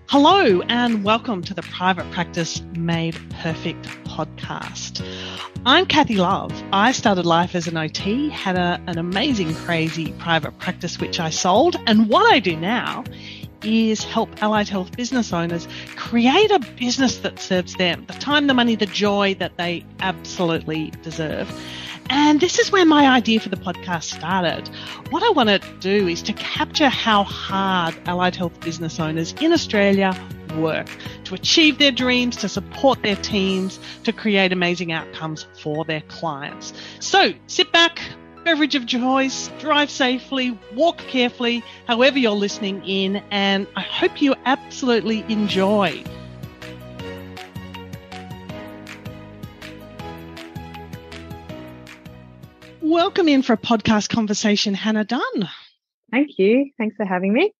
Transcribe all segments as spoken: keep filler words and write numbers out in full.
Hello and welcome to the Private Practice Made Perfect podcast. I'm Kathy Love. I started life as an O T, had a, an amazing, crazy private practice which I sold, and what I do now is help allied health business owners create a business that serves them, the time, the money, the joy that they absolutely deserve. And this is where my idea for the podcast started. What I want to do is to capture how hard allied health business owners in Australia work to achieve their dreams, to support their teams, to create amazing outcomes for their clients. So sit back, beverage of choice, drive safely, walk carefully, however you're listening in, and I hope you absolutely enjoy. Welcome in for a podcast conversation, Hannah Dunn. Thank you. Thanks for having me.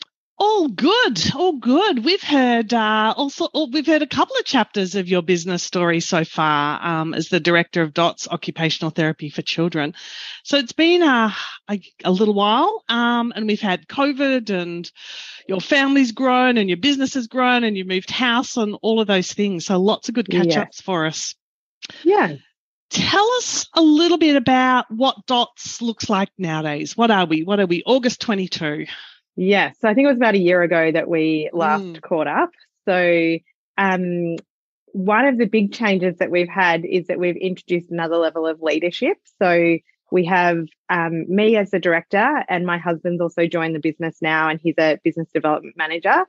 All good, all good. We've heard uh, also we've heard a couple of chapters of your business story so far um, as the director of D O T S Occupational Therapy for Children. So it's been uh, a, a little while, um, and we've had COVID, and your family's grown, and your business has grown, and you moved house, and all of those things. So lots of good catch-ups yeah. for us. Yeah. Tell us a little bit about what D O T S looks like nowadays. What are we? What are we? August twenty-two. Yes. So I think it was about a year ago that we last Mm. caught up. So um, one of the big changes that we've had is that we've introduced another level of leadership. So we have um, me as the director, and my husband's also joined the business now, and he's a business development manager.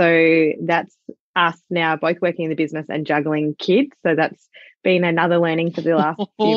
So that's us now both working in the business and juggling kids. So that's been another learning for the last few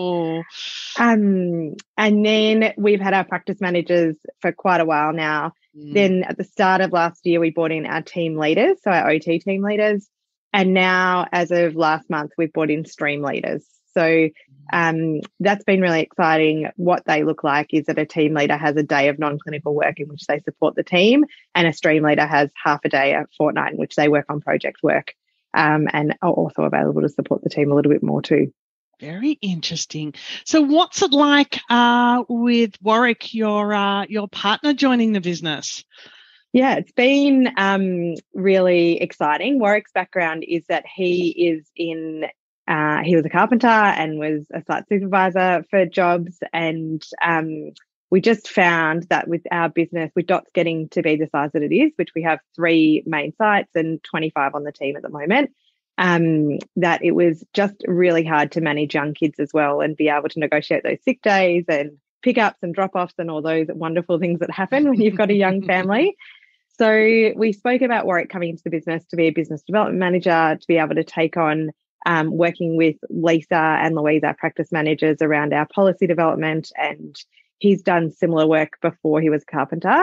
months. Um, and then we've had our practice managers for quite a while now. Mm. Then at the start of last year, we brought in our team leaders, so our O T team leaders. And now, as of last month, we've brought in stream leaders. So um, that's been really exciting. What they look like is that a team leader has a day of non-clinical work in which they support the team, and a stream leader has half a day a fortnight in which they work on project work. Um, and are also available to support the team a little bit more too. Very interesting. So what's it like uh, with Warwick, your uh, your partner, joining the business? Yeah, it's been um, really exciting. Warwick's background is that he is in, uh, he was a carpenter and was a site supervisor for jobs, and um, we just found that with our business, with D O T S getting to be the size that it is, which we have three main sites and twenty-five on the team at the moment, um, that it was just really hard to manage young kids as well and be able to negotiate those sick days and pickups and drop-offs and all those wonderful things that happen when you've got a young family. So we spoke about Warwick coming into the business to be a business development manager, to be able to take on um, working with Lisa and Louise, our practice managers, around our policy development, and he's done similar work before he was a carpenter.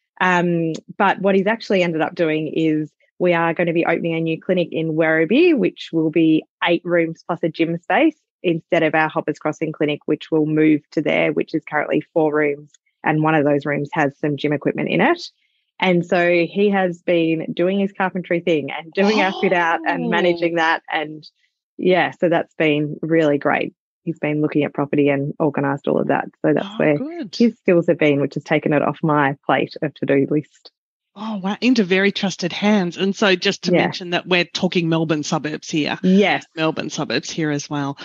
Um, but what he's actually ended up doing is we are going to be opening a new clinic in Werribee, which will be eight rooms plus a gym space instead of our Hoppers Crossing clinic, which will move to there, which is currently four rooms. And one of those rooms has some gym equipment in it. And so he has been doing his carpentry thing and doing oh. our fit out and managing that. And yeah, so that's been really great. He's been looking at property and organised all of that. So that's oh, where good. his skills have been, which has taken it off my plate of to-do list. Oh, wow. Into very trusted hands. And so just to yeah. mention that we're talking Melbourne suburbs here. Yes. Melbourne suburbs here as well.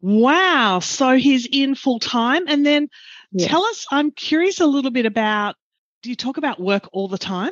Wow. So he's in full time. And then yes. tell us, I'm curious a little bit about, do you talk about work all the time?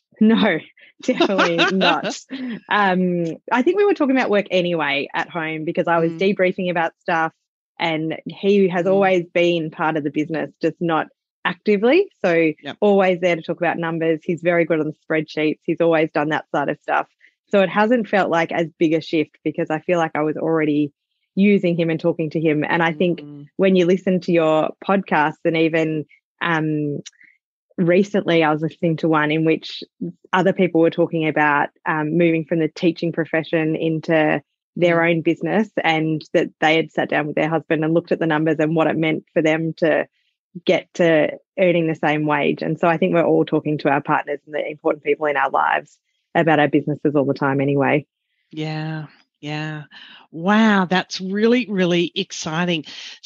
No, definitely not. Um, I think we were talking about work anyway at home because I was mm. debriefing about stuff, and he has mm. always been part of the business, just not actively. So yep. always there to talk about numbers. He's very good on the spreadsheets. He's always done that side of stuff. So it hasn't felt like as big a shift because I feel like I was already using him and talking to him. And I think mm. when you listen to your podcasts, and even um, recently I was listening to one in which other people were talking about um, moving from the teaching profession into their mm. own business, and that they had sat down with their husband and looked at the numbers and what it meant for them to get to earning the same wage. And so I think we're all talking to our partners and the important people in our lives about our businesses all the time anyway. Yeah. Yeah. Wow, that's really, really exciting.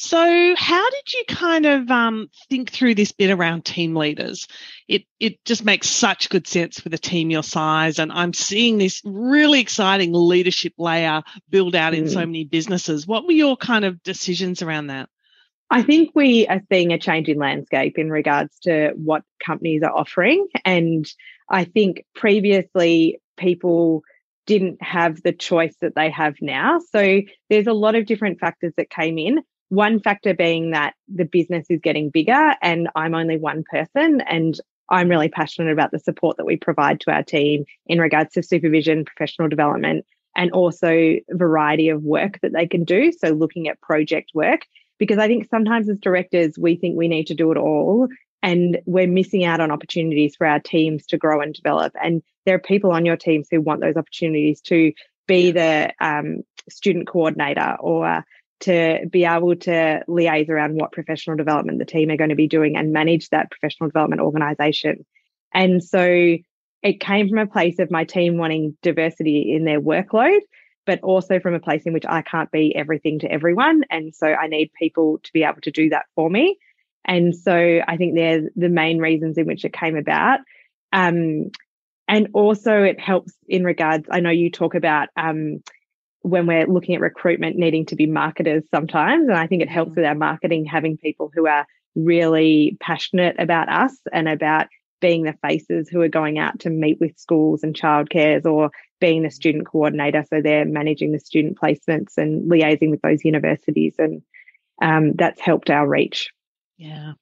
So how did you kind of um, think through this bit around team leaders? It it just makes such good sense with a team your size, and I'm seeing this really exciting leadership layer build out in so Mm. many businesses. What were your kind of decisions around that? I think we are seeing a change in landscape in regards to what companies are offering. And I think previously people didn't have the choice that they have now. So there's a lot of different factors that came in. One factor being that the business is getting bigger and I'm only one person, and I'm really passionate about the support that we provide to our team in regards to supervision, professional development, and also variety of work that they can do. So looking at project work, because I think sometimes as directors, we think we need to do it all and we're missing out on opportunities for our teams to grow and develop. And there are people on your teams who want those opportunities to be the um, student coordinator or to be able to liaise around what professional development the team are going to be doing and manage that professional development organisation. And so it came from a place of my team wanting diversity in their workload, but also from a place in which I can't be everything to everyone. And so I need people to be able to do that for me. And so I think they're the main reasons in which it came about. Um, and also it helps in regards, I know you talk about um, when we're looking at recruitment needing to be marketers sometimes. And I think it helps with our marketing, having people who are really passionate about us and about being the faces who are going out to meet with schools and childcares, or being the student coordinator. So they're managing the student placements and liaising with those universities. And um, that's helped our reach. Yeah.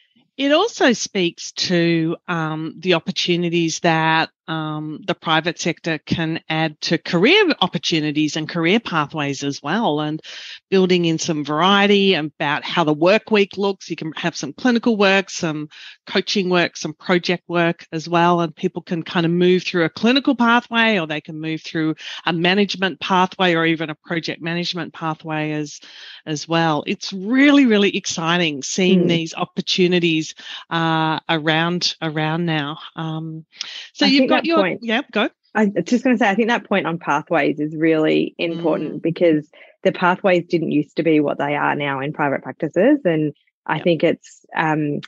It also speaks to um, the opportunities that um, the private sector can add to career opportunities and career pathways as well, and building in some variety about how the work week looks. You can have some clinical work, some coaching work, some project work as well, and people can kind of move through a clinical pathway, or they can move through a management pathway, or even a project management pathway as, as well. It's really, really exciting seeing mm. these opportunities uh, around around now. Um, so I you've got your point, yeah, go. I was just going to say, I think that point on pathways is really important mm. because the pathways didn't used to be what they are now in private practices, and I yep. think it's um,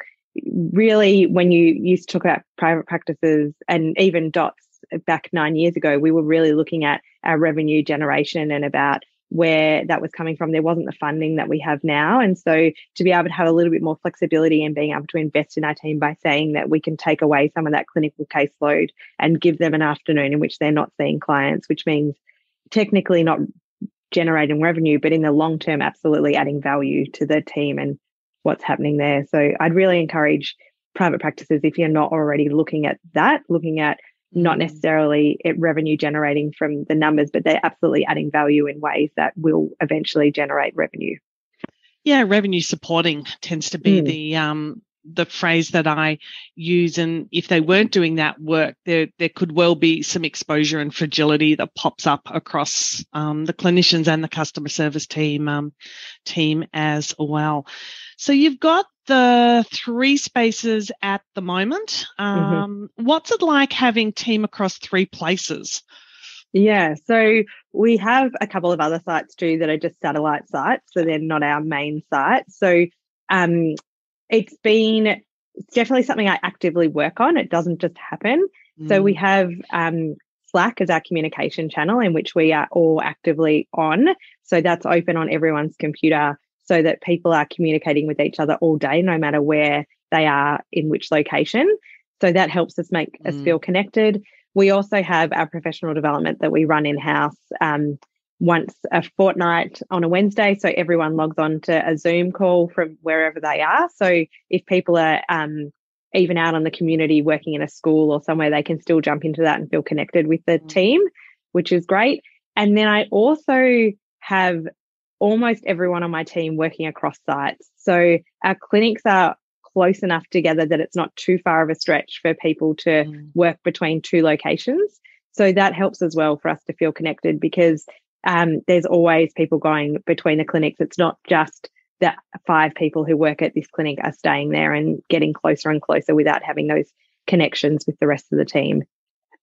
really when you used to talk about private practices and even D O T S back nine years ago, we were really looking at our revenue generation and about where that was coming from. There wasn't the funding that we have now. And so to be able to have a little bit more flexibility and being able to invest in our team by saying that we can take away some of that clinical caseload and give them an afternoon in which they're not seeing clients, which means technically not generating revenue, but in the long term, absolutely adding value to the team and what's happening there. So I'd really encourage private practices, if you're not already looking at that, looking at not necessarily it revenue generating from the numbers, but they're absolutely adding value in ways that will eventually generate revenue. Yeah, revenue supporting tends to be Mm. the um, the phrase that I use. And if they weren't doing that work, there there could well be some exposure and fragility that pops up across um, the clinicians and the customer service team um, team as well. So you've got the three spaces at the moment. Um, mm-hmm. What's it like having team across three places? Yeah, so we have a couple of other sites too that are just satellite sites, so they're not our main site. So um, it's been it's definitely something I actively work on. It doesn't just happen. Mm. So we have um, Slack as our communication channel in which we are all actively on. So that's open on everyone's computer, so that people are communicating with each other all day, no matter where they are in which location. So that helps us make mm. us feel connected. We also have our professional development that we run in-house um, once a fortnight on a Wednesday. So everyone logs on to a Zoom call from wherever they are. So if people are um, even out on the community working in a school or somewhere, they can still jump into that and feel connected with the mm. team, which is great. And then I also have almost everyone on my team working across sites. So our clinics are close enough together that it's not too far of a stretch for people to mm. work between two locations. So that helps as well for us to feel connected, because um, there's always people going between the clinics. It's not just that five people who work at this clinic are staying there and getting closer and closer without having those connections with the rest of the team.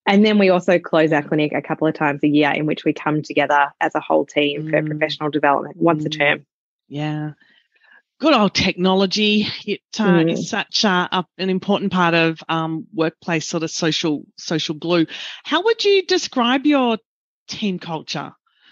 And then we also close our clinic a couple of times a year in which we come together as a whole team mm. for professional development once mm. a term. Yeah. Good old technology. It uh, mm. is such uh, a, an important part of um, workplace sort of social social glue. How would you describe your team culture?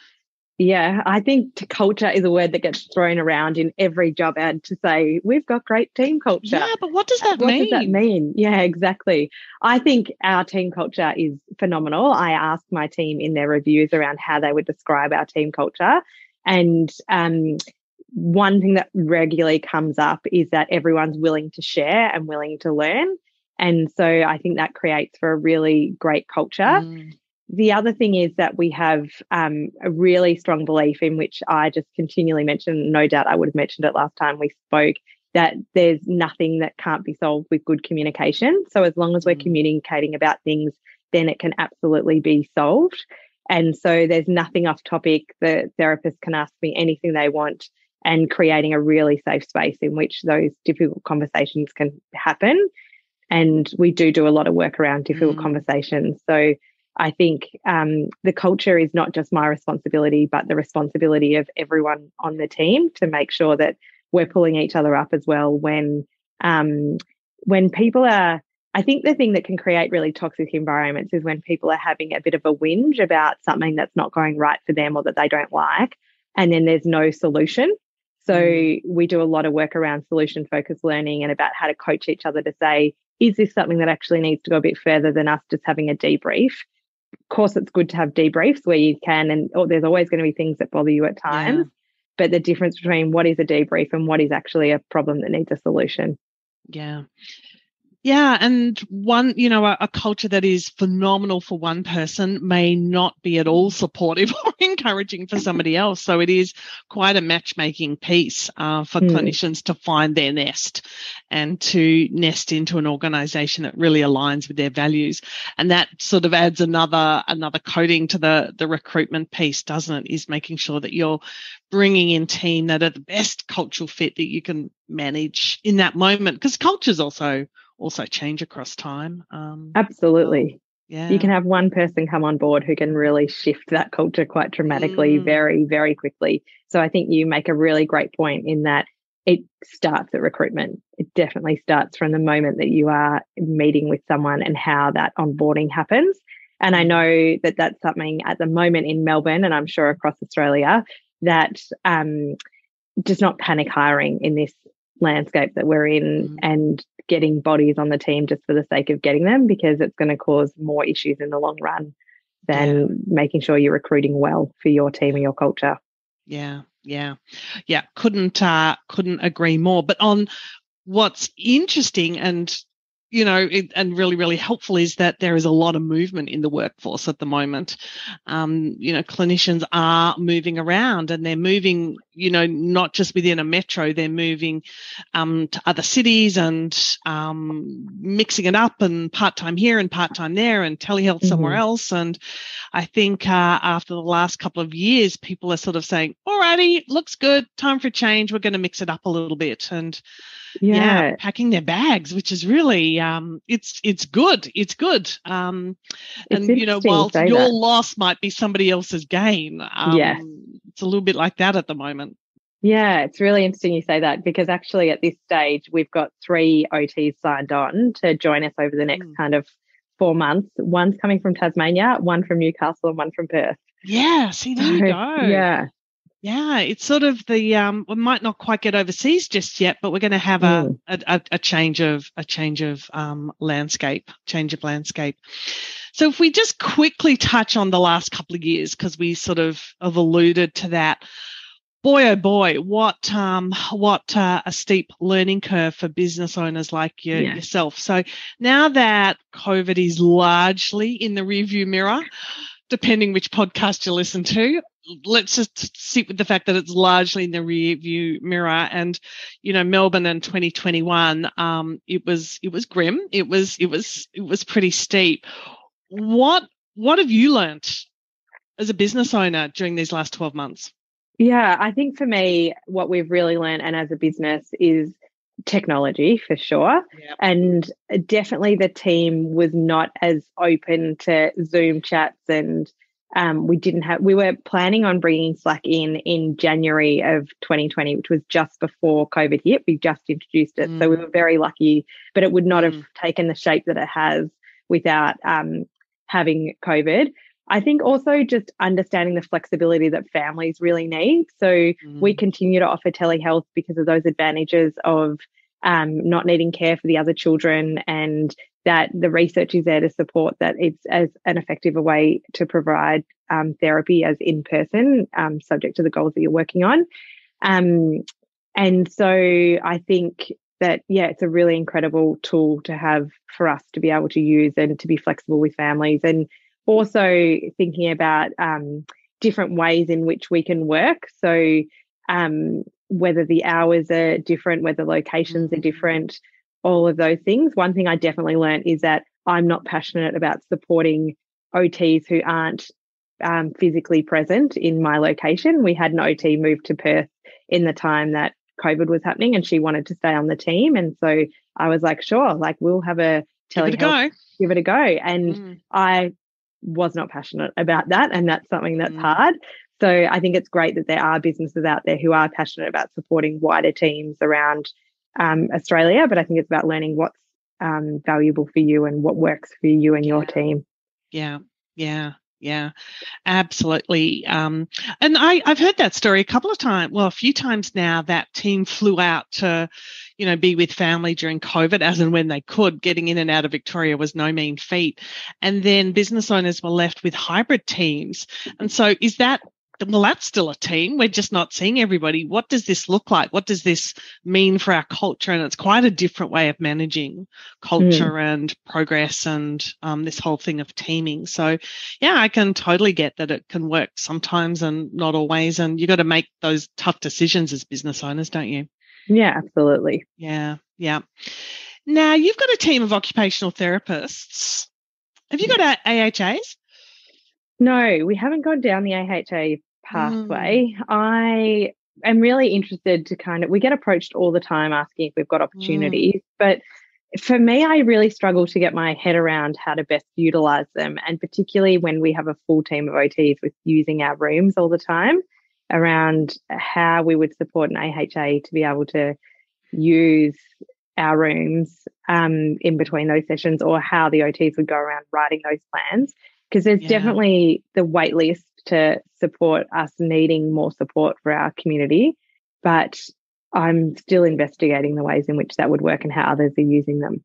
Yeah, I think culture is a word that gets thrown around in every job ad to say, we've got great team culture. Yeah, but what does that what mean? What does that mean? Yeah, exactly. I think our team culture is phenomenal. I asked my team in their reviews around how they would describe our team culture. And um, one thing that regularly comes up is that everyone's willing to share and willing to learn. And so I think that creates for a really great culture. Mm. The other thing is that we have um, a really strong belief in which I just continually mention, no doubt I would have mentioned it last time we spoke, that there's nothing that can't be solved with good communication. So as long as we're mm. communicating about things, then it can absolutely be solved. And so there's nothing off topic. The therapist can ask me anything they want, and creating a really safe space in which those difficult conversations can happen. And we do do a lot of work around difficult mm. conversations. So I think um, the culture is not just my responsibility, but the responsibility of everyone on the team to make sure that we're pulling each other up as well when um, when people are, I think the thing that can create really toxic environments is when people are having a bit of a whinge about something that's not going right for them or that they don't like, and then there's no solution. So mm. we do a lot of work around solution-focused learning and about how to coach each other to say, is this something that actually needs to go a bit further than us just having a debrief? Of course, it's good to have debriefs where you can, and oh, there's always going to be things that bother you at times. Yeah. But the difference between what is a debrief and what is actually a problem that needs a solution. Yeah. Yeah. And one, you know, a, a culture that is phenomenal for one person may not be at all supportive or encouraging for somebody else. So it is quite a matchmaking piece uh, for mm. clinicians to find their nest and to nest into an organisation that really aligns with their values. And that sort of adds another another coating to the, the recruitment piece, doesn't it, is making sure that you're bringing in team that are the best cultural fit that you can manage in that moment, because cultures also also change across time. Um, Absolutely. Yeah. You can have one person come on board who can really shift that culture quite dramatically, mm. very, very quickly. So I think you make a really great point in that it starts at recruitment. It definitely starts from the moment that you are meeting with someone and how that onboarding happens. And I know that that's something at the moment in Melbourne, and I'm sure across Australia, that um, just not panic hiring in this landscape that we're in mm. and getting bodies on the team just for the sake of getting them, because it's going to cause more issues in the long run than yeah. making sure you're recruiting well for your team and your culture. Yeah, yeah, yeah. Couldn't uh, couldn't agree more. But on what's interesting and you know, it, and really, really helpful is that there is a lot of movement in the workforce at the moment. Um, you know, clinicians are moving around, and they're moving, you know, not just within a metro, they're moving um, to other cities and um, mixing it up, and part-time here and part-time there and telehealth mm-hmm. somewhere else. And I think uh, after the last couple of years, people are sort of saying, alrighty, looks good, time for a change, we're going to mix it up a little bit. And Yeah. yeah, packing their bags, which is really, um, it's it's good. It's good. Um, and, you know, while your that. loss might be somebody else's gain, um, yes. it's a little bit like that at the moment. Yeah, it's really interesting you say that, because actually at this stage, we've got three O Ts signed on to join us over the next mm. kind of four months. One's coming from Tasmania, one from Newcastle, and one from Perth. Yeah, see, there you go. Yeah. Yeah, it's sort of the um, we might not quite get overseas just yet, but we're going to have mm. a, a a change of a change of um, landscape, change of landscape. So if we just quickly touch on the last couple of years, because we sort of have alluded to that. Boy, oh boy, what um what uh, a steep learning curve for business owners like you, yeah. yourself. So now that COVID is largely in the rearview mirror, depending which podcast you listen to, let's just sit with the fact that it's largely in the rear view mirror. And, you know, Melbourne in twenty twenty-one, um, it was, it was grim. It was, it was, it was pretty steep. What, what have you learnt as a business owner during these last twelve months? Yeah, I think for me, what we've really learned, and as a business, is technology for sure. Yep. And definitely the team was not as open to Zoom chats, and um, we didn't have, we were planning on bringing Slack in in January of twenty twenty, which was just before COVID hit. We just introduced it. Mm. So we were very lucky, but it would not mm. have taken the shape that it has without um, having COVID. I think also just understanding the flexibility that families really need. So mm. we continue to offer telehealth because of those advantages of um, not needing care for the other children, and that the research is there to support that it's as an effective a way to provide um, therapy as in person, um, subject to the goals that you're working on. Um, and so I think that, yeah, it's a really incredible tool to have for us to be able to use and to be flexible with families. And also thinking about um, different ways in which we can work. So um, whether the hours are different, whether locations are different, all of those things. One thing I definitely learned is that I'm not passionate about supporting O Ts who aren't um, physically present in my location. We had an O T move to Perth in the time that COVID was happening, and she wanted to stay on the team. And so I was like, sure, like we'll have a telehealth. Give it a go. Give it a go. And mm. I was not passionate about that, and that's something that's mm. hard. So I think it's great that there are businesses out there who are passionate about supporting wider teams around um, Australia, but I think it's about learning what's um, valuable for you and what works for you and your yeah. team. Yeah, yeah, yeah, absolutely. Um, and I, I've heard that story a couple of times, well, a few times now, that team flew out to, you know, be with family during COVID as and when they could. Getting in and out of Victoria was no mean feat. And then business owners were left with hybrid teams. And so is that, well, that's still a team. We're just not seeing everybody. What does this look like? What does this mean for our culture? And it's quite a different way of managing culture mm. and progress and um, this whole thing of teaming. So, yeah, I can totally get that it can work sometimes and not always. And you got to make those tough decisions as business owners, don't you? Yeah, absolutely. Yeah, yeah. Now, you've got a team of occupational therapists. Have you got A H As? No, we haven't gone down the A H A pathway. Mm. I am really interested to kind of, we get approached all the time asking if we've got opportunities, mm. but for me, I really struggle to get my head around how to best utilize them. And particularly when we have a full team of O Ts with using our rooms all the time, around how we would support an A H A to be able to use our rooms um, in between those sessions, or how the O Ts would go around writing those plans. Because there's yeah. definitely the wait list to support us needing more support for our community, but I'm still investigating the ways in which that would work and how others are using them.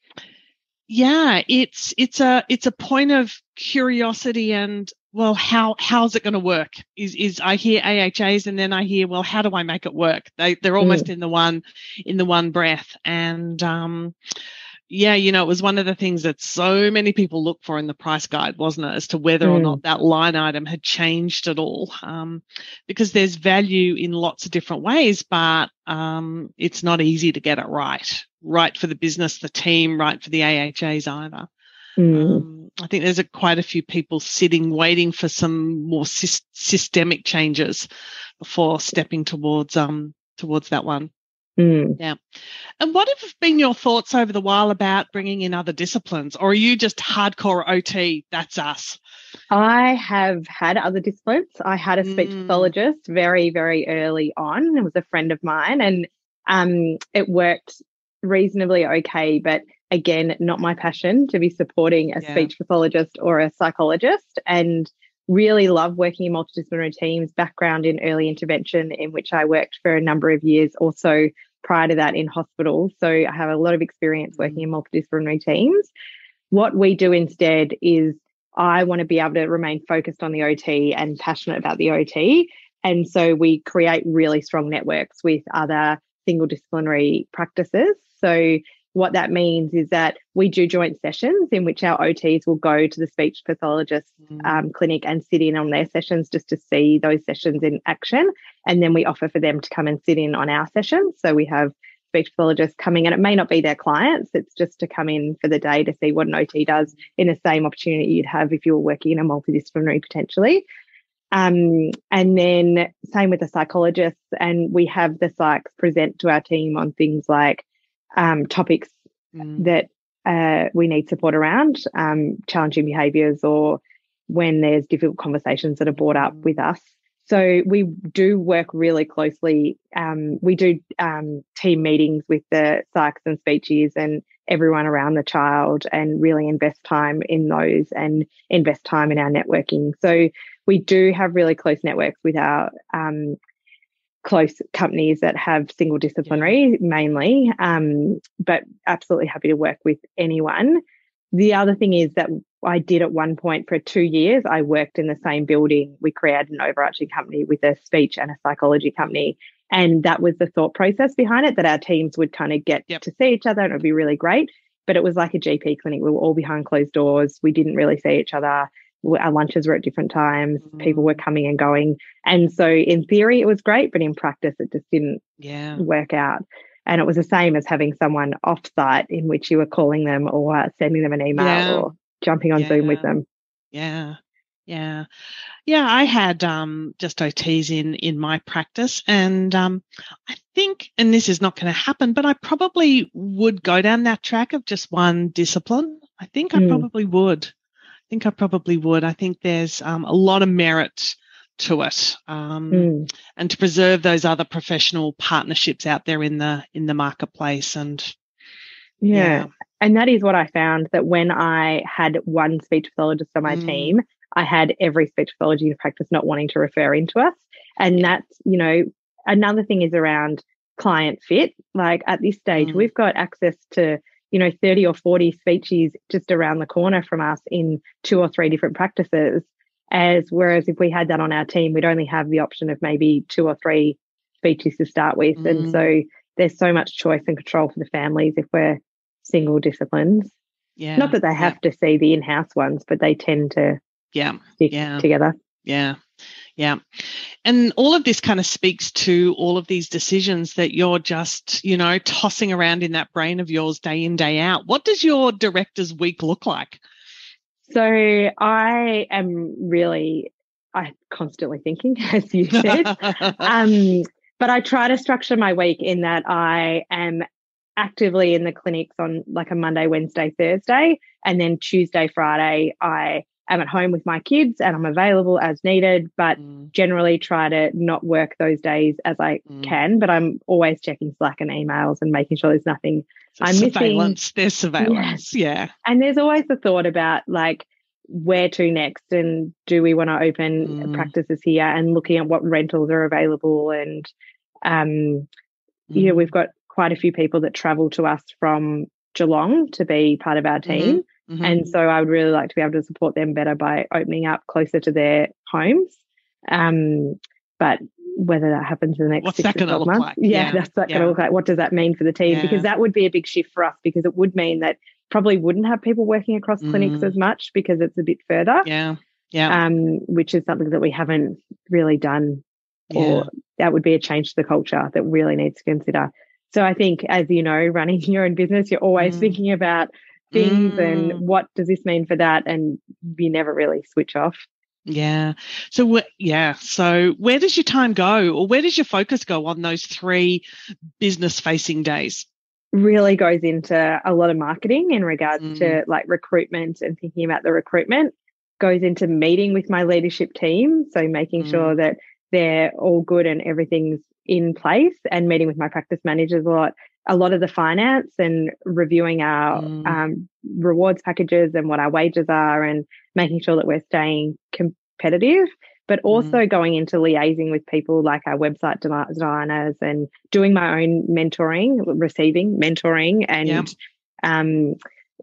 Yeah, it's it's a it's a point of curiosity and, well, how how's it going to work? Is is I hear A H As and then I hear, well, how do I make it work? They they're almost mm. in the one in the one breath. And um yeah, you know, it was one of the things that so many people look for in the price guide, wasn't it, as to whether mm. or not that line item had changed at all. Um, because there's value in lots of different ways, but um, it's not easy to get it right. Right for the business, the team, right for the A H As either. Mm. Um, I think there's a, quite a few people sitting, waiting for some more sy- systemic changes before stepping towards um towards that one. Mm. Yeah. And what have been your thoughts over the while about bringing in other disciplines, or are you just hardcore O T? That's us. I have had other disciplines. I had a speech mm. pathologist very, very early on. It was a friend of mine, and um, it worked reasonably okay. But again, not my passion to be supporting a yeah. speech pathologist or a psychologist. And really love working in multidisciplinary teams, background in early intervention, in which I worked for a number of years, also prior to that in hospitals. So I have a lot of experience working in multidisciplinary teams. What we do instead is I want to be able to remain focused on the O T and passionate about the O T. And so we create really strong networks with other single disciplinary practices. So what that means is that we do joint sessions in which our O Ts will go to the speech pathologist mm. um, clinic and sit in on their sessions just to see those sessions in action. And then we offer for them to come and sit in on our sessions. So we have speech pathologists coming, and it may not be their clients. It's just to come in for the day to see what an O T does in the same opportunity you'd have if you were working in a multidisciplinary potentially. Um, and then same with the psychologists, and we have the psychs present to our team on things like um, topics Mm. that uh, we need support around, um, challenging behaviours, or when there's difficult conversations that are brought up with us. So we do work really closely. Um, we do um, team meetings with the psychs and speechies and everyone around the child, and really invest time in those and invest time in our networking. So we do have really close networks with our um, close companies that have single disciplinary yeah. mainly, um, but absolutely happy to work with anyone. The other thing is that I did at one point for two years, I worked in the same building. We created an overarching company with a speech and a psychology company. And that was the thought process behind it, that our teams would kind of get yep. to see each other and it would be really great. But it was like a G P clinic. We were all behind closed doors. We didn't really see each other. Our lunches were at different times. Mm. People were coming and going. And so in theory, it was great, but in practice, it just didn't yeah. work out. And it was the same as having someone off-site in which you were calling them or sending them an email yeah. or jumping on yeah. Zoom with them. Yeah. Yeah. Yeah. I had um, just O Ts in, in my practice, and um, I think, and this is not going to happen, but I probably would go down that track of just one discipline. I think I Mm. probably would. I think I probably would. I think there's um, a lot of merit to it, um, mm. and to preserve those other professional partnerships out there in the in the marketplace. And yeah. yeah. And that is what I found, that when I had one speech pathologist on my mm. team, I had every speech pathology practice not wanting to refer into us. And yeah. that's, you know, another thing is around client fit. Like at this stage, mm. we've got access to, you know, thirty or forty speeches just around the corner from us in two or three different practices. As whereas if we had that on our team, we'd only have the option of maybe two or three speeches to start with. Mm. And so there's so much choice and control for the families if we're single disciplines. Yeah. Not that they have yeah. to see the in-house ones, but they tend to yeah. stick yeah. together. Yeah. Yeah. And all of this kind of speaks to all of these decisions that you're just, you know, tossing around in that brain of yours day in, day out. What does your director's week look like? So I am really, I'm constantly thinking, as you said. um, but I try to structure my week in that I am actively in the clinics on like a Monday, Wednesday, Thursday, and then Tuesday, Friday, I am at home with my kids and I'm available as needed, but mm. generally try to not work those days as I mm. can, but I'm always checking Slack and emails and making sure there's nothing so I'm surveillance. missing. There's surveillance, yeah. yeah. And there's always the thought about like where to next, and do we want to open mm. practices here, and looking at what rentals are available. And, um, mm. you know, we've got quite a few people that travel to us from Geelong to be part of our team. Mm-hmm. Mm-hmm. And so I would really like to be able to support them better by opening up closer to their homes. Um, but whether that happens in the next What's six that to twelve look months, like? yeah, yeah, that's that yeah. going to look like. What does that mean for the team? Yeah. Because that would be a big shift for us, because it would mean that probably wouldn't have people working across mm. clinics as much because it's a bit further. Yeah, yeah. Um, which is something that we haven't really done, or yeah. that would be a change to the culture that really needs to consider. So I think, as you know, running your own business, you're always mm. thinking about things mm. and what does this mean for that, and you never really switch off. Yeah. So, yeah. So where does your time go, or where does your focus go on those three business-facing days? Really goes into a lot of marketing in regards mm. to like recruitment and thinking about the recruitment. Goes into meeting with my leadership team, so making mm. sure that they're all good and everything's in place, and meeting with my practice managers a lot. A lot of the finance and reviewing our mm. um, rewards packages and what our wages are, and making sure that we're staying competitive, but also mm. going into liaising with people like our website designers, and doing my own mentoring, receiving mentoring, and yep. um,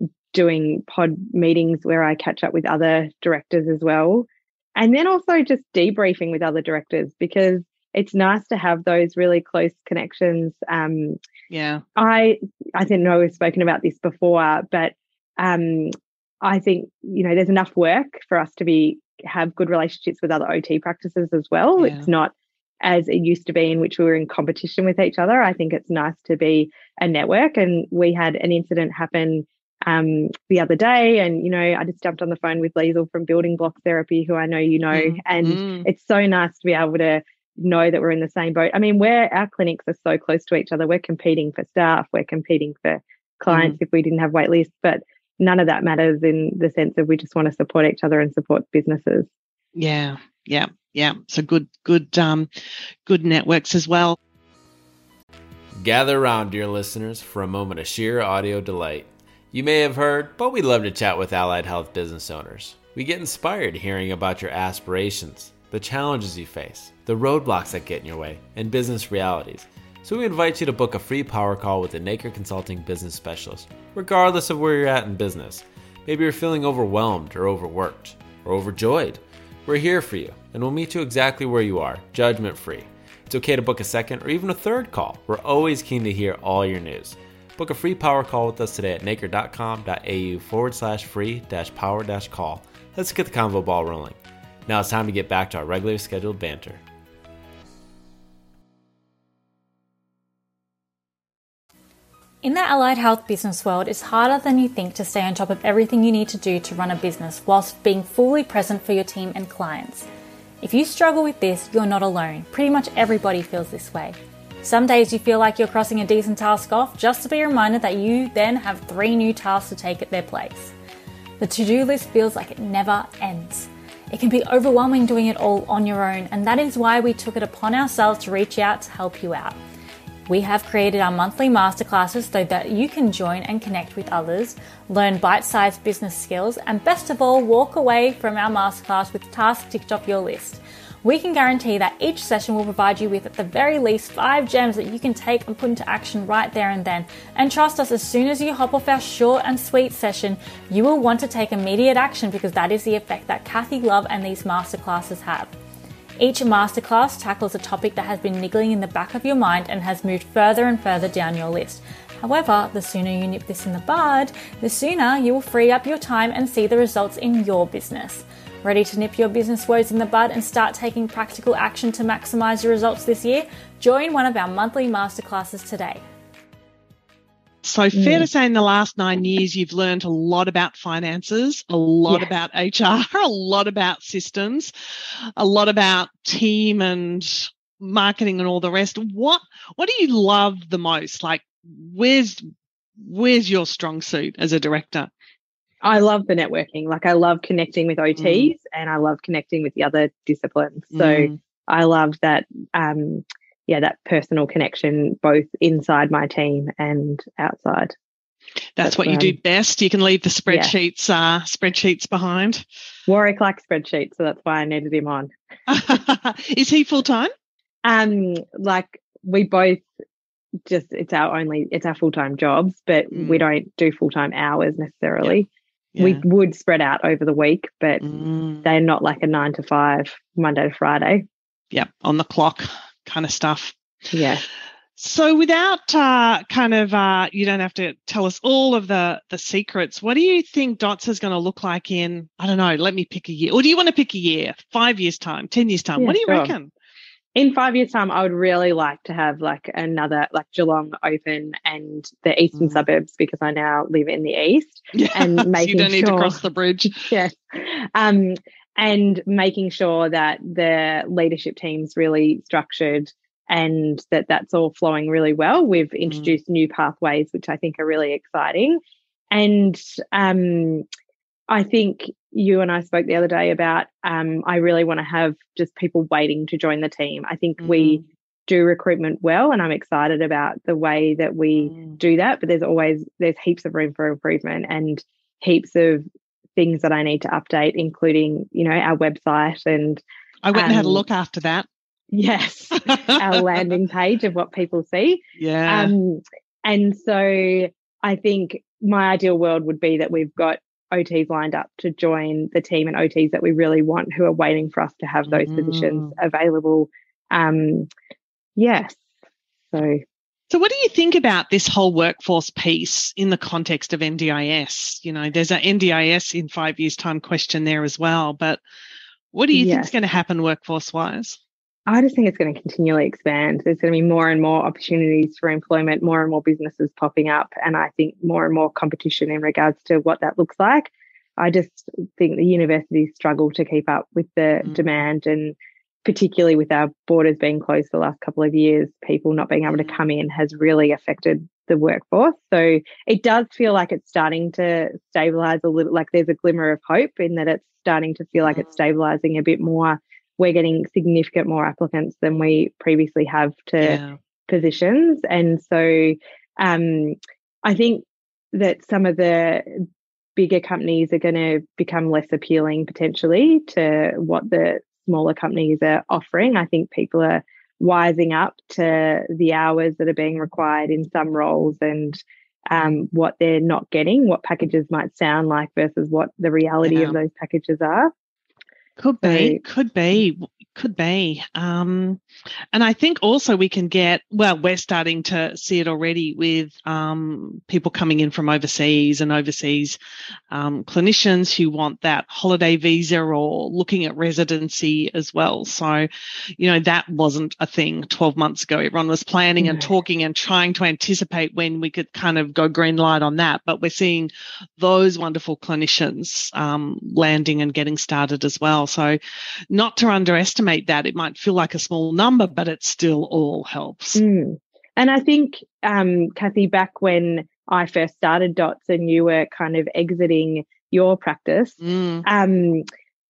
doing pod meetings where I catch up with other directors as well. And then also just debriefing with other directors, because it's nice to have those really close connections. Um, yeah, I I didn't know we've spoken about this before, but um, I think, you know, there's enough work for us to be have good relationships with other O T practices as well. Yeah. It's not as it used to be, in which we were in competition with each other. I think it's nice to be a network. And we had an incident happen um, the other day. And, you know, I just jumped on the phone with Liesl from Building Block Therapy, who I know you know, mm, and mm. it's so nice to be able to know that we're in the same boat. I mean, we're, our clinics are so close to each other. We're competing for staff, we're competing for clients Mm. if we didn't have wait lists, but none of that matters in the sense of we just want to support each other and support businesses. Yeah, yeah, yeah. So good, good, um, good networks as well. Gather around, dear listeners, for a moment of sheer audio delight. You may have heard, but we love to chat with allied health business owners. We get inspired hearing about your aspirations, the challenges you face, the roadblocks that get in your way, and business realities. So we invite you to book a free power call with a Naker Consulting business specialist, regardless of where you're at in business. Maybe you're feeling overwhelmed or overworked or overjoyed. We're here for you, and we'll meet you exactly where you are, judgment-free. It's okay to book a second or even a third call. We're always keen to hear all your news. Book a free power call with us today at naker.com.au forward slash free dash power dash call. Let's get the convo ball rolling. Now it's time to get back to our regularly scheduled banter. In the allied health business world, it's harder than you think to stay on top of everything you need to do to run a business whilst being fully present for your team and clients. If you struggle with this, you're not alone. Pretty much everybody feels this way. Some days you feel like you're crossing a decent task off just to be reminded that you then have three new tasks to take at their place. The to-do list feels like it never ends. It can be overwhelming doing it all on your own, and that is why we took it upon ourselves to reach out to help you out. We have created our monthly masterclasses so that you can join and connect with others, learn bite-sized business skills, and best of all, walk away from our masterclass with tasks ticked off your list. We can guarantee that each session will provide you with at the very least five gems that you can take and put into action right there and then. And trust us, as soon as you hop off our short and sweet session, you will want to take immediate action because that is the effect that Kathy Love and these masterclasses have. Each masterclass tackles a topic that has been niggling in the back of your mind and has moved further and further down your list. However, the sooner you nip this in the bud, the sooner you will free up your time and see the results in your business. Ready to nip your business woes in the bud and start taking practical action to maximize your results this year? Join one of our monthly masterclasses today. So fair mm. to say in the last nine years, you've learned a lot about finances, a lot yeah. about H R, a lot about systems, a lot about team and marketing and all the rest. What what do you love the most? Like, where's where's your strong suit as a director? I love the networking. Like, I love connecting with O Ts mm. and I love connecting with the other disciplines. So mm. I love that um yeah, that personal connection, both inside my team and outside. That's, That's what you um, do best. You can leave the spreadsheets, yeah. uh, spreadsheets behind. Warwick likes spreadsheets, so that's why I needed him on. Is he full time? Um, like we both just it's our only it's our full time jobs, but mm. we don't do full time hours necessarily. Yeah. Yeah. We would spread out over the week, but mm. they're not like a nine to five Monday to Friday. Yeah, on the clock kind of stuff. Yeah. So without uh, kind of, uh, you don't have to tell us all of the, the secrets, what do you think Dots is going to look like in, I don't know, let me pick a year. Or do you want to pick a year, five years time, ten years time? Yeah, what do you sure. reckon? In five years time, I would really like to have like another, like Geelong open and the eastern mm. suburbs, because I now live in the east. Yeah, and making so you don't need sure, to cross the bridge. Yes. Um, and making sure that the leadership team's really structured and that that's all flowing really well. We've introduced mm. new pathways, which I think are really exciting. And um, I think you and I spoke the other day about um, I really want to have just people waiting to join the team. I think mm. we do recruitment well, and I'm excited about the way that we mm. do that. But there's always, there's heaps of room for improvement and heaps of things that I need to update, including, you know, our website. And I went um, and had a look after that. Yes, our landing page of what people see. Yeah. Um, and so I think my ideal world would be that we've got O Ts lined up to join the team, and O Ts that we really want who are waiting for us to have those mm. positions available. Um, yes. So. So what do you think about this whole workforce piece in the context of N D I S? You know, there's an N D I S in five years' time question there as well, but what do you yes. think is going to happen workforce-wise? I just think it's going to continually expand. There's going to be more and more opportunities for employment, more and more businesses popping up, and I think more and more competition in regards to what that looks like. I just think the universities struggle to keep up with the mm. demand, and particularly with our borders being closed for the last couple of years, people not being able to come in has really affected the workforce. So it does feel like it's starting to stabilize a little, like there's a glimmer of hope in that it's starting to feel like it's stabilizing a bit more. We're getting significant more applicants than we previously have to yeah. positions. And so um, I think that some of the bigger companies are going to become less appealing potentially to what the smaller companies are offering. I think people are wising up to the hours that are being required in some roles and um, what they're not getting, what packages might sound like versus what the reality yeah. of those packages are. Could be, so, could be, could be. Um, and I think also we can get, well, we're starting to see it already with um, people coming in from overseas and overseas um, clinicians who want that holiday visa or looking at residency as well. So, you know, that wasn't a thing twelve months ago. Everyone was planning and talking and trying to anticipate when we could kind of go green light on that. But we're seeing those wonderful clinicians um, landing and getting started as well. So not to underestimate that. It might feel like a small number, but it still all helps. Mm. And I think, um, Kathy, back when I first started Dots and you were kind of exiting your practice, mm. um,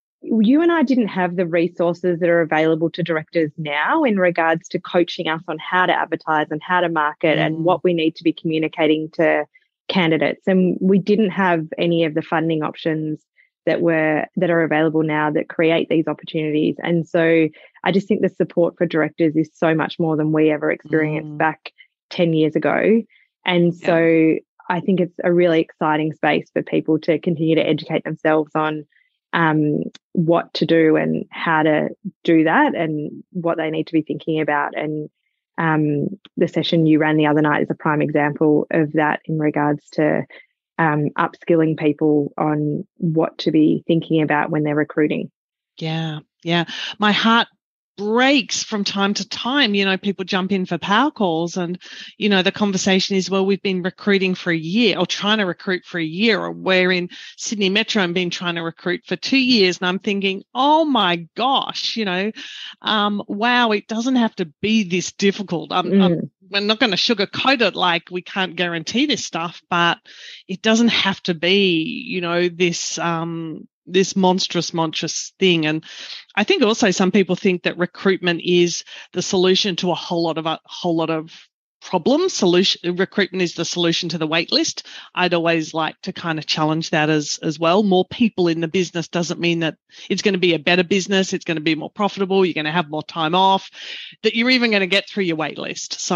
you and I didn't have the resources that are available to directors now in regards to coaching us on how to advertise and how to market mm. and what we need to be communicating to candidates. And we didn't have any of the funding options that were that are available now that create these opportunities. And so I just think the support for directors is so much more than we ever experienced mm. back ten years ago. And so yeah. I think it's a really exciting space for people to continue to educate themselves on um, what to do and how to do that and what they need to be thinking about. And um, the session you ran the other night is a prime example of that in regards to Um, upskilling people on what to be thinking about when they're recruiting. Yeah, yeah. My heart breaks from time to time. You know, people jump in for power calls and, you know, the conversation is, well, we've been recruiting for a year or trying to recruit for a year, or we're in Sydney Metro and been trying to recruit for two years. And I'm thinking, oh my gosh, you know, um, wow, it doesn't have to be this difficult. I'm, mm. I'm we're not going to sugarcoat it like we can't guarantee this stuff, but it doesn't have to be, you know, this um, this monstrous, monstrous thing. And I think also some people think that recruitment is the solution to a whole lot of a whole lot of problems. Solution recruitment is the solution to the wait list. I'd always like to kind of challenge that as as well. More people in the business doesn't mean that it's going to be a better business. It's going to be more profitable. You're going to have more time off, that you're even going to get through your wait list. So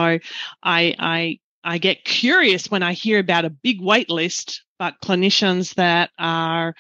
I I I get curious when I hear about a big wait list, but clinicians that are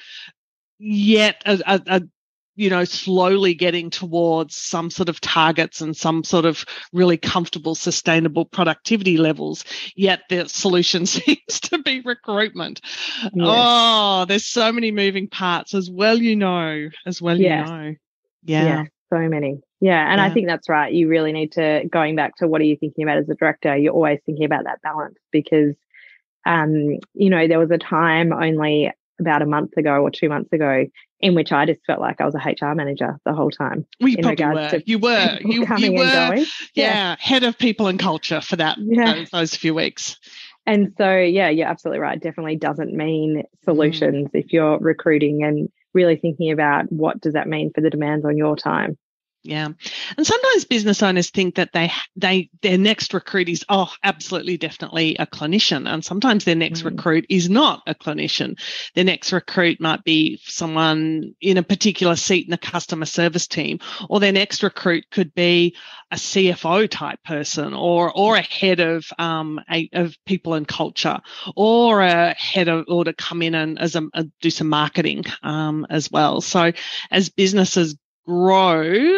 yet a, a, a you know, slowly getting towards some sort of targets and some sort of really comfortable, sustainable productivity levels, yet the solution seems to be recruitment. Yes. Oh, there's so many moving parts as well, you know, as well, yes. you know. Yeah. yeah. So many. Yeah. And yeah. I think that's right. You really need to, going back to what are you thinking about as a director, you're always thinking about that balance because, um, you know, there was a time only about a month ago or two months ago in which I just felt like I was a H R manager the whole time. Well, you probably were. You were. You, you were. Yeah, yeah, head of people and culture for that yeah. those, those few weeks. And so, yeah, you're absolutely right. It definitely doesn't mean solutions mm. if you're recruiting and really thinking about what does that mean for the demands on your time. Yeah. And sometimes business owners think that they, they, their next recruit is, oh, absolutely, definitely a clinician. And sometimes their next mm. recruit is not a clinician. Their next recruit might be someone in a particular seat in the customer service team, or their next recruit could be a C F O type person, or, or a head of, um, a, of people and culture, or a head of, or to come in and as a, a do some marketing, um, as well. So as businesses grow,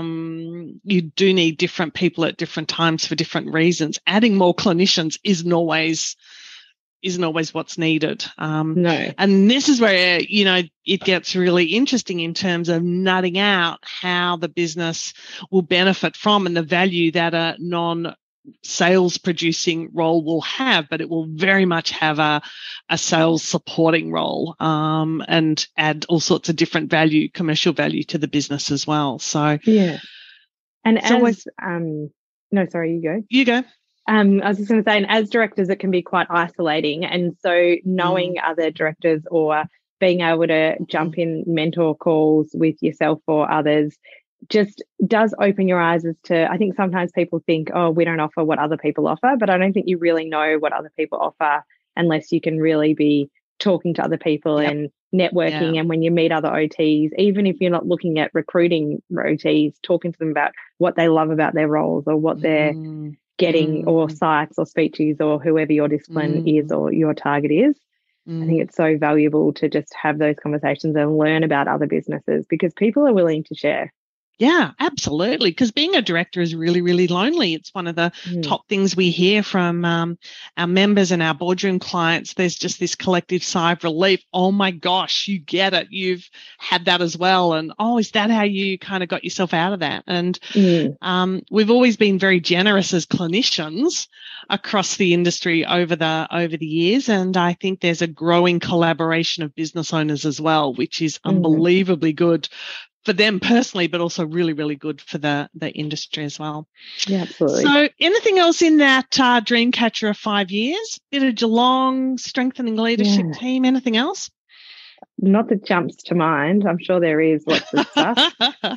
um, you do need different people at different times for different reasons. Adding more clinicians isn't always isn't always what's needed. Um, No. And this is where, you know, it gets really interesting in terms of nutting out how the business will benefit from and the value that a non sales producing role will have, but it will very much have a, a sales supporting role, um, and add all sorts of different value, commercial value to the business as well. So, yeah. And as as, always, um, no, sorry, you go. You go. Um, I was just going to say, and as directors, it can be quite isolating. And so knowing mm. other directors or being able to jump in mentor calls with yourself or others just does open your eyes as to, I think sometimes people think, oh, we don't offer what other people offer, but I don't think you really know what other people offer unless you can really be talking to other people yep. and networking. Yeah. And when you meet other O Ts, even if you're not looking at recruiting O Ts, talking to them about what they love about their roles or what they're mm. getting mm. or sites or speeches or whoever your discipline mm. is or your target is. Mm. I think it's so valuable to just have those conversations and learn about other businesses because people are willing to share. Yeah, absolutely. Because being a director is really, really lonely. It's one of the mm. top things we hear from um, our members and our boardroom clients. There's just this collective sigh of relief. Oh my gosh, you get it. You've had that as well. And oh, is that how you kind of got yourself out of that? And mm. um, we've always been very generous as clinicians across the industry over the over the years. And I think there's a growing collaboration of business owners as well, which is mm. unbelievably good for them personally, but also really, really good for the, the industry as well. Yeah, absolutely. So anything else in that uh, dream catcher of five years? Bit of Geelong, strengthening leadership yeah. team, anything else? Not that jumps to mind. I'm sure there is lots of stuff.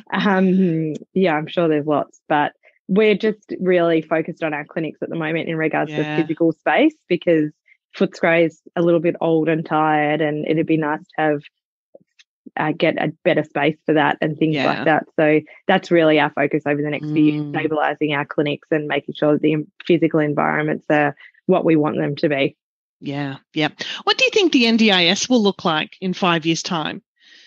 um, yeah, I'm sure there's lots, but we're just really focused on our clinics at the moment in regards yeah. to physical space because Footscray's a little bit old and tired and it'd be nice to have Uh, get a better space for that and things yeah. like that. So that's really our focus over the next mm. few years, stabilising our clinics and making sure that the physical environments are what we want them to be. Yeah, yeah. What do you think the N D I S will look like in five years' time?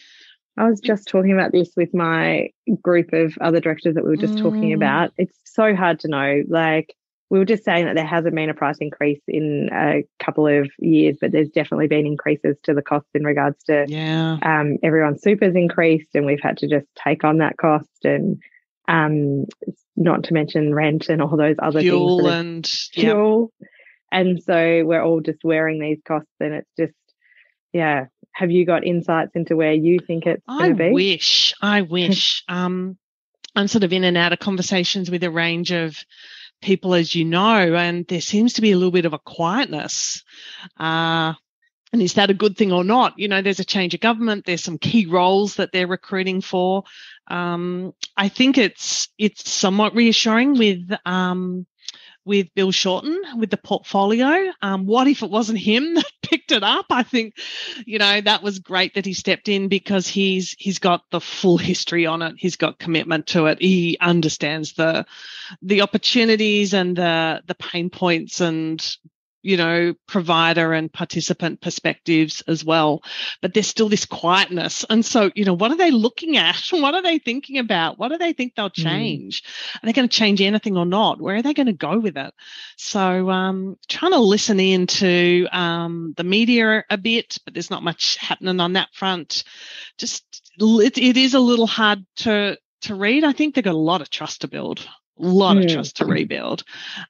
I was just talking about this with my group of other directors that we were just mm. talking about. It's so hard to know. Like, we were just saying that there hasn't been a price increase in a couple of years, but there's definitely been increases to the costs in regards to yeah. um, everyone's super's increased and we've had to just take on that cost and um, not to mention rent and all those other fuel things. and fuel. Yep. And so we're all just wearing these costs and it's just, yeah. Have you got insights into where you think it's going to be? I wish, I wish. um, I'm sort of in and out of conversations with a range of people, as you know, and there seems to be a little bit of a quietness. Uh, and is that a good thing or not? You know, there's a change of government. There's some key roles that they're recruiting for. Um, I think it's it's somewhat reassuring with um, with Bill Shorten with the portfolio. Um, what if it wasn't him that picked it up? I think, you know, that was great that he stepped in because he's he's got the full history on it. He's got commitment to it. He understands the the opportunities and the the pain points and, you know, provider and participant perspectives as well. But there's still this quietness. And so, you know, what are they looking at? What are they thinking about? What do they think they'll change? Mm. Are they going to change anything or not? Where are they going to go with it? So um, trying to listen in to um, the media a bit, but there's not much happening on that front. Just it, it is a little hard to, to read. I think they've got a lot of trust to build. A lot of trust to rebuild.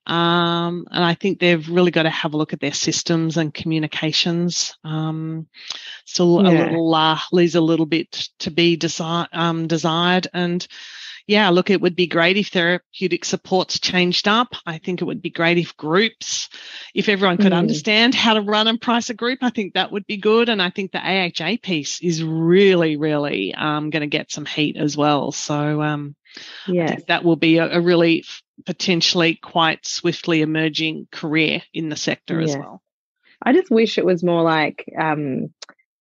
Um, and I think they've really got to have a look at their systems and communications. Um, still yeah. a little, uh, leaves a little bit to be desi- um, desired. And yeah, look, it would be great if therapeutic supports changed up. I think it would be great if groups, if everyone could mm. understand how to run and price a group, I think that would be good. And I think the A H A piece is really, really um, going to get some heat as well. So, um, yes. I think that will be a, a really potentially quite swiftly emerging career in the sector yes. as well. I just wish it was more like um,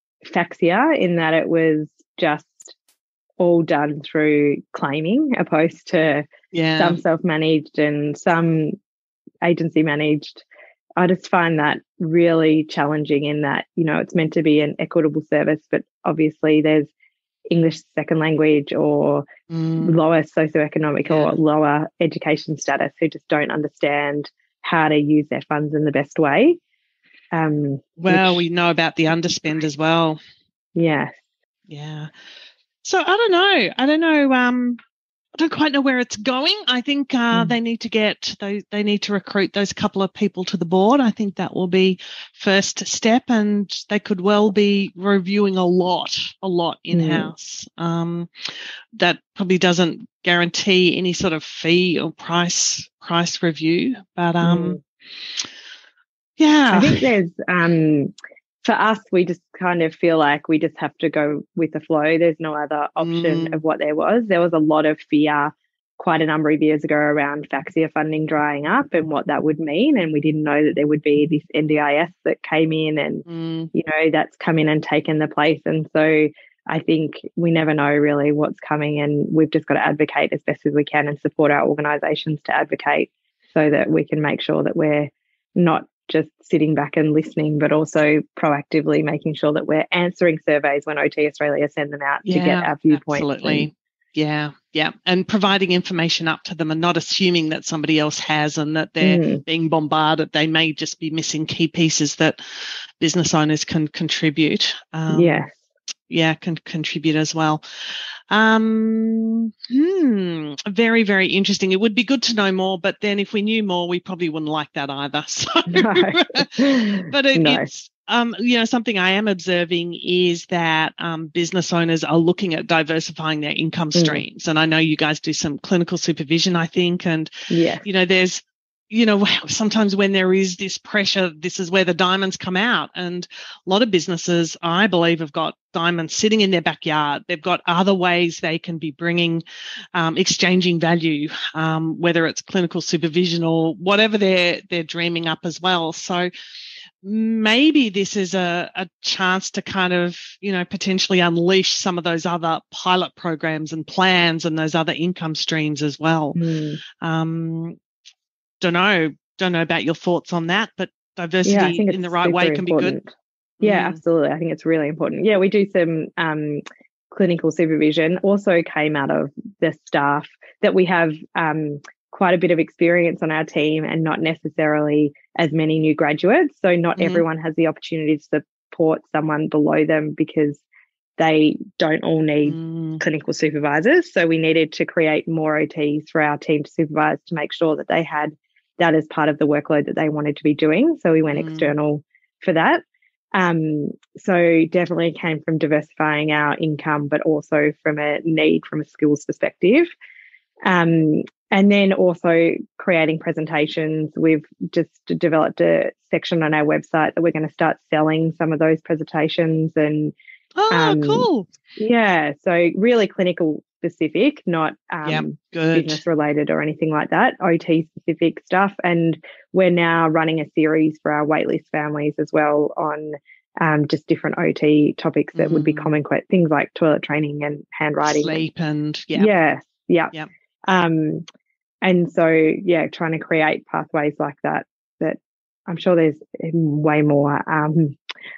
Faxia in that it was just all done through claiming opposed to yeah. some self-managed and some agency managed. I just find that really challenging in that, you know, it's meant to be an equitable service, but obviously there's English second language or mm. lower socioeconomic yeah. or lower education status who just don't understand how to use their funds in the best way. Um, well, which, we know about the underspend as well. Yes. Yeah. So I don't know. I don't know. Um, I don't quite know where it's going. I think uh, Mm. they need to get those. They need to recruit those couple of people to the board. I think that will be first step, and they could well be reviewing a lot, a lot in house. Mm. Um, that probably doesn't guarantee any sort of fee or price price review, but um, mm. yeah. I think there's um. For us, we just kind of feel like we just have to go with the flow. There's no other option Mm. of what there was. There was a lot of fear quite a number of years ago around FAXIA funding drying up and what that would mean. And we didn't know that there would be this N D I S that came in and, mm. you know, that's come in and taken the place. And so I think we never know really what's coming, and we've just got to advocate as best as we can and support our organisations to advocate so that we can make sure that we're not just sitting back and listening, but also proactively making sure that we're answering surveys when O T Australia send them out yeah, to get our viewpoints. Absolutely. And, yeah, yeah. And providing information up to them and not assuming that somebody else has and that they're mm. being bombarded. They may just be missing key pieces that business owners can contribute. Um, yes. Yeah, can contribute as well. Um, hmm, very, very interesting. It would be good to know more, but then if we knew more, we probably wouldn't like that either. So, no. but it, no. it's, um, you know, something I am observing is that um, business owners are looking at diversifying their income streams. Mm. And I know you guys do some clinical supervision, I think, and, yes. you know, there's, you know, sometimes when there is this pressure, this is where the diamonds come out. And a lot of businesses, I believe, have got diamonds sitting in their backyard. They've got other ways they can be bringing, um, exchanging value, um, whether it's clinical supervision or whatever they're they're dreaming up as well. So maybe this is a, a chance to kind of, you know, potentially unleash some of those other pilot programs and plans and those other income streams as well. Mm. Um, Don't know, don't know about your thoughts on that, but diversity yeah, in the right way can important. be good. Yeah, mm. absolutely. I think it's really important. Yeah, we do some um, clinical supervision. Also came out of the staff that we have um, quite a bit of experience on our team and not necessarily as many new graduates. So not mm. everyone has the opportunity to support someone below them because they don't all need mm. clinical supervisors. So we needed to create more O Ts for our team to supervise to make sure that they had that as part of the workload that they wanted to be doing. So we went mm. external for that. Um, so definitely came from diversifying our income, but also from a need from a skills perspective. Um, and then also creating presentations. We've just developed a section on our website that we're going to start selling some of those presentations. And oh, um, cool. Yeah. So really clinical specific, not um, yep, good. business related or anything like that, O T specific stuff. And we're now running a series for our waitlist families as well on um, just different O T topics that mm. would be common, things like toilet training and handwriting. Sleep and, yeah. Yeah. Yeah. Yep. Um, and so, yeah, trying to create pathways like that, that I'm sure there's way more um,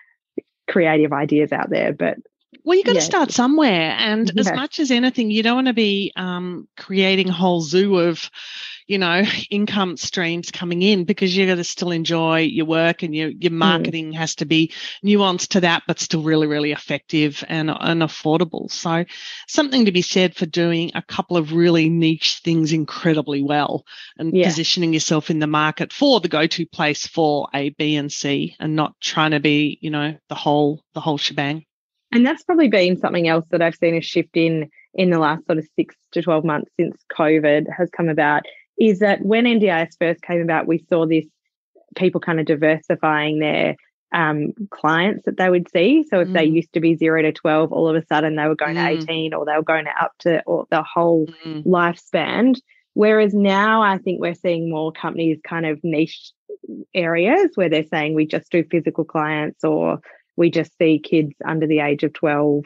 creative ideas out there, but well, you've got yeah. to start somewhere. And yeah. as much as anything, you don't want to be um, creating a whole zoo of, you know, income streams coming in, because you've got to still enjoy your work, and your, your marketing mm. has to be nuanced to that, but still really, really effective and, and affordable. So something to be said for doing a couple of really niche things incredibly well and yeah. positioning yourself in the market for the go-to place for A, B, and C, and not trying to be, you know, the whole, the whole shebang. And that's probably been something else that I've seen a shift in in the last sort of six to twelve months since COVID has come about, is that when N D I S first came about, we saw this people kind of diversifying their um, clients that they would see. So if mm. they used to be zero to twelve, all of a sudden they were going mm. to eighteen, or they were going to up to or the whole mm. lifespan. Whereas now I think we're seeing more companies kind of niche areas where they're saying we just do physical clients, or we just see kids under the age of twelve,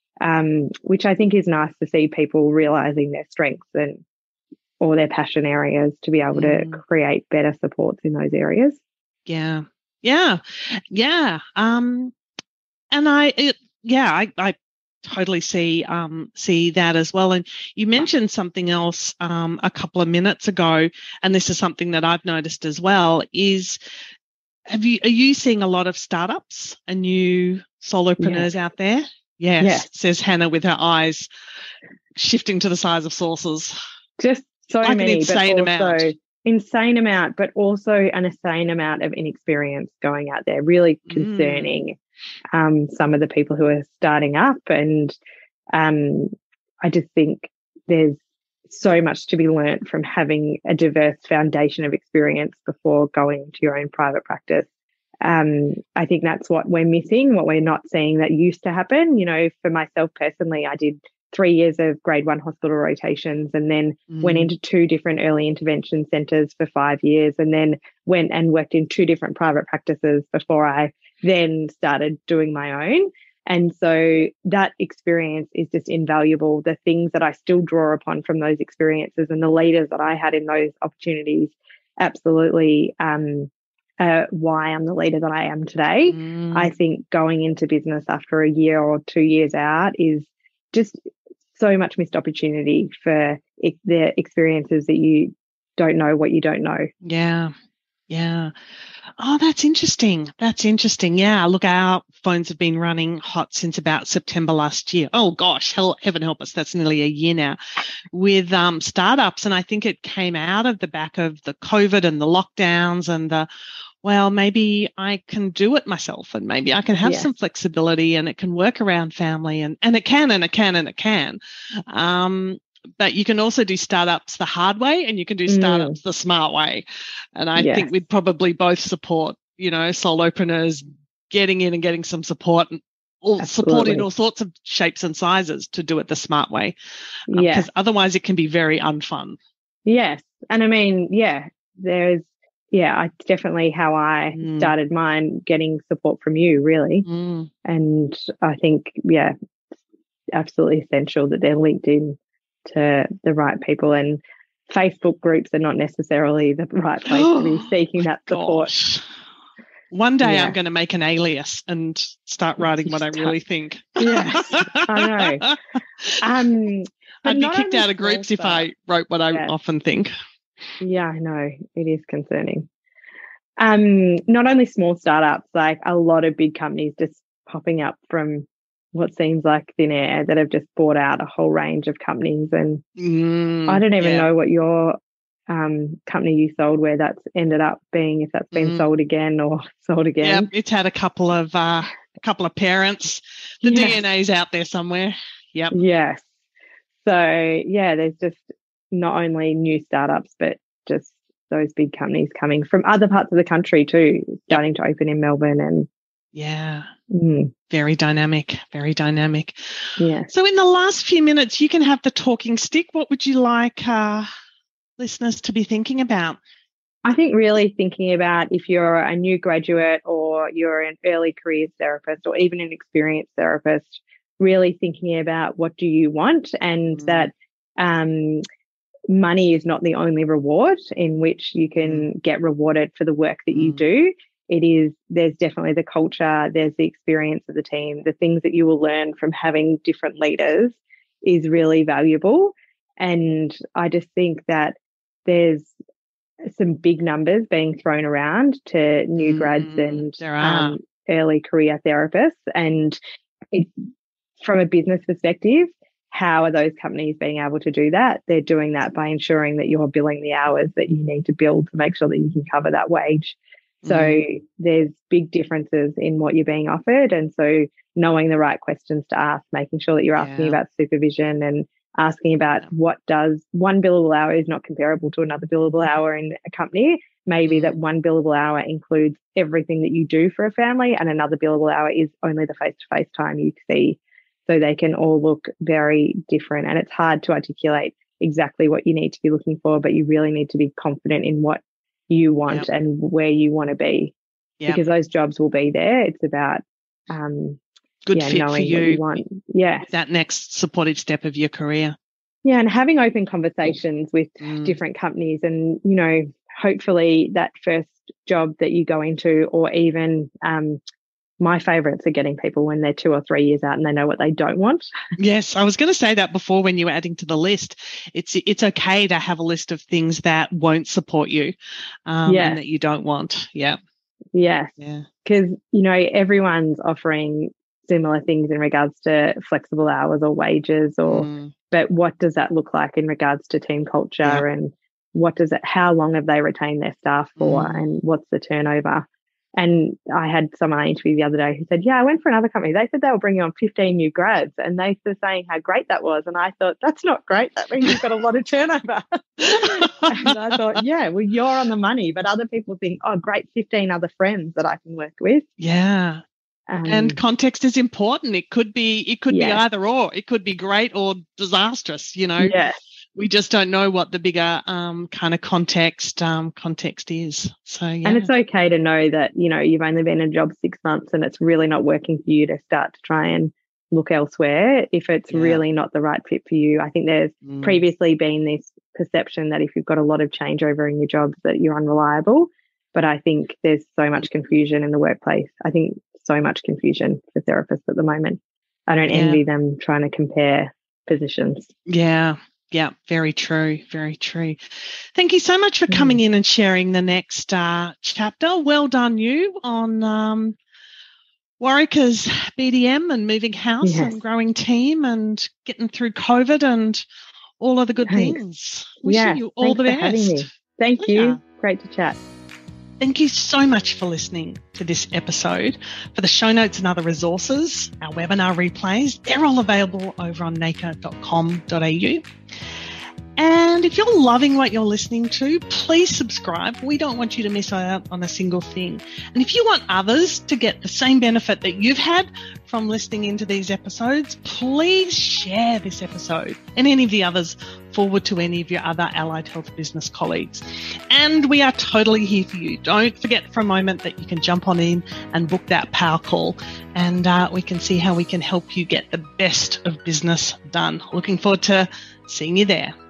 um, which I think is nice to see people realising their strengths and or their passion areas to be able mm. to create better supports in those areas. Yeah, yeah, yeah. Um, and I, it, yeah, I, I totally see um, see that as well. And you mentioned something else um, a couple of minutes ago, and this is something that I've noticed as well, is have you, are you seeing a lot of startups and new solopreneurs Yeah. out there? Yes, Yeah. says Hannah with her eyes shifting to the size of saucers. Just so Like an many, but insane also amount. insane amount, but also an insane amount of inexperience going out there. Really concerning. Mm. Um, some of the people who are starting up, and um, I just think there's so much to be learnt from having a diverse foundation of experience before going to your own private practice. Um, I think that's what we're missing, what we're not seeing that used to happen. You know, for myself personally, I did three years of grade one hospital rotations and then mm. went into two different early intervention centres for five years and then went and worked in two different private practices before I then started doing my own. And so that experience is just invaluable. The things that I still draw upon from those experiences and the leaders that I had in those opportunities, absolutely um, uh, why I'm the leader that I am today. Mm. I think going into business after a year or two years out is just so much missed opportunity for it, the experiences that you don't know what you don't know. Yeah. Yeah. Oh, that's interesting. That's interesting. Yeah. Look, our phones have been running hot since about September last year. Oh, gosh, hell, heaven help us. That's nearly a year now with um, startups. And I think it came out of the back of the COVID and the lockdowns and the, well, maybe I can do it myself and maybe I can have yeah. some flexibility and it can work around family and, and it can and it can and it can. Um, But you can also do startups the hard way and you can do startups mm. the smart way. And I yes. think we'd probably both support, you know, solopreneurs getting in and getting some support and all, support in all sorts of shapes and sizes to do it the smart way. Um, yeah. Because otherwise it can be very unfun. Yes. And I mean, yeah, there's, yeah, I definitely how I mm. started mine, getting support from you, really. Mm. And I think, yeah, absolutely essential that they're linked in to the right people, and Facebook groups are not necessarily the right place to be seeking that support. Gosh. One day yeah. I'm going to make an alias and start writing what I really think. Yes, I know. Um, I'd be kicked out of groups if I wrote what I yeah. often think. Yeah, I know. It is concerning. Um, not only small startups, like a lot of big companies just popping up from what seems like thin air that have just bought out a whole range of companies. And mm, I don't even yeah. know what your um, company you sold, where that's ended up being, if that's been mm. sold again or sold again. Yeah, it's had a couple of uh, a couple of parents. The yes. D N A's out there somewhere. Yep. Yes. So, yeah, there's just not only new startups, but just those big companies coming from other parts of the country too, starting yep. to open in Melbourne and yeah. Mm. Very dynamic, very dynamic. Yeah. So in the last few minutes, you can have the talking stick. What would you like uh, listeners to be thinking about? I think really thinking about if you're a new graduate or you're an early careers therapist or even an experienced therapist, really thinking about what do you want, and mm. that um, money is not the only reward in which you can get rewarded for the work that mm. you do. It is, there's definitely the culture, there's the experience of the team, the things that you will learn from having different leaders is really valuable. And I just think that there's some big numbers being thrown around to new mm, grads and um, early career therapists. And it, from a business perspective, how are those companies being able to do that? They're doing that by ensuring that you're billing the hours that you need to bill to make sure that you can cover that wage. So mm. there's big differences in what you're being offered. And so knowing the right questions to ask, making sure that you're asking yeah. about supervision and asking about yeah. what does one billable hour is not comparable to another billable hour in a company. Maybe mm. that one billable hour includes everything that you do for a family and another billable hour is only the face-to-face time you see. So they can all look very different. And it's hard to articulate exactly what you need to be looking for, but you really need to be confident in what you want yep. and where you want to be yep. because those jobs will be there. It's about um good yeah, fit knowing for you. What you want. Yeah. That next supportive step of your career. Yeah, and having open conversations with mm. different companies, and you know, hopefully that first job that you go into, or even um my favourites are getting people when they're two or three years out and they know what they don't want. Yes, I was going to say that before when you were adding to the list. It's it's okay to have a list of things that won't support you um, yeah. and that you don't want. Yeah. Yes. Yeah. Because, you know, everyone's offering similar things in regards to flexible hours or wages or Mm. but what does that look like in regards to team culture Yeah. and what does it how long have they retained their staff for Mm. and what's the turnover? And I had someone I interviewed the other day who said, yeah, I went for another company. They said they were bringing on fifteen new grads and they were saying how great that was. And I thought, that's not great. That means you've got a lot of turnover. And I thought, yeah, well, you're on the money. But other people think, oh, great, fifteen other friends that I can work with. Yeah. Um, And context is important. It could be it could Yes. be either or. It could be great or disastrous, you know. yes. We just don't know what the bigger um, kind of context um, context is. So yeah. And it's okay to know that, you know, you've only been in a job six months and it's really not working for you to start to try and look elsewhere if it's Yeah. really not the right fit for you. I think there's Mm. previously been this perception that if you've got a lot of changeover in your jobs that you're unreliable. But I think there's so much confusion in the workplace. I think so much confusion for therapists at the moment. I don't Yeah. envy them trying to compare positions. Yeah. Yeah, very true, very true. Thank you so much for coming in and sharing the next uh, chapter. Well done you on um, Warwick's B D M and moving house Yes. and growing team and getting through COVID and all of the good Thanks. things. Wishing Yeah, you all thanks the for best. having me. Thank Yeah. you. Great to chat. Thank you so much for listening to this episode. For the show notes and other resources, our webinar replays, they're all available over on naker dot com dot a u. And if you're loving what you're listening to, please subscribe. We don't want you to miss out on a single thing. And if you want others to get the same benefit that you've had from listening into these episodes, please share this episode and any of the others forward to any of your other allied health business colleagues. And we are totally here for you. Don't forget for a moment that you can jump on in and book that power call, and uh, we can see how we can help you get the best of business done. Looking forward to seeing you there.